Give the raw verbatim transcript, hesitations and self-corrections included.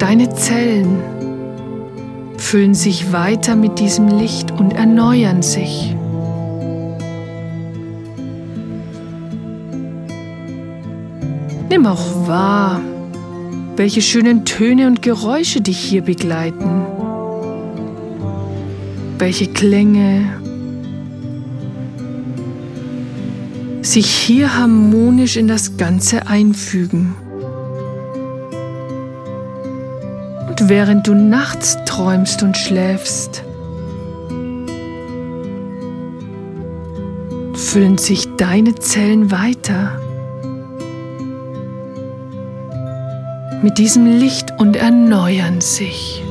Deine Zellen füllen sich weiter mit diesem Licht und erneuern sich. Nimm auch wahr, welche schönen Töne und Geräusche dich hier begleiten, welche Klänge sich hier harmonisch in das Ganze einfügen. Und während du nachts träumst und schläfst, füllen sich deine Zellen weiter mit diesem Licht und erneuern sich.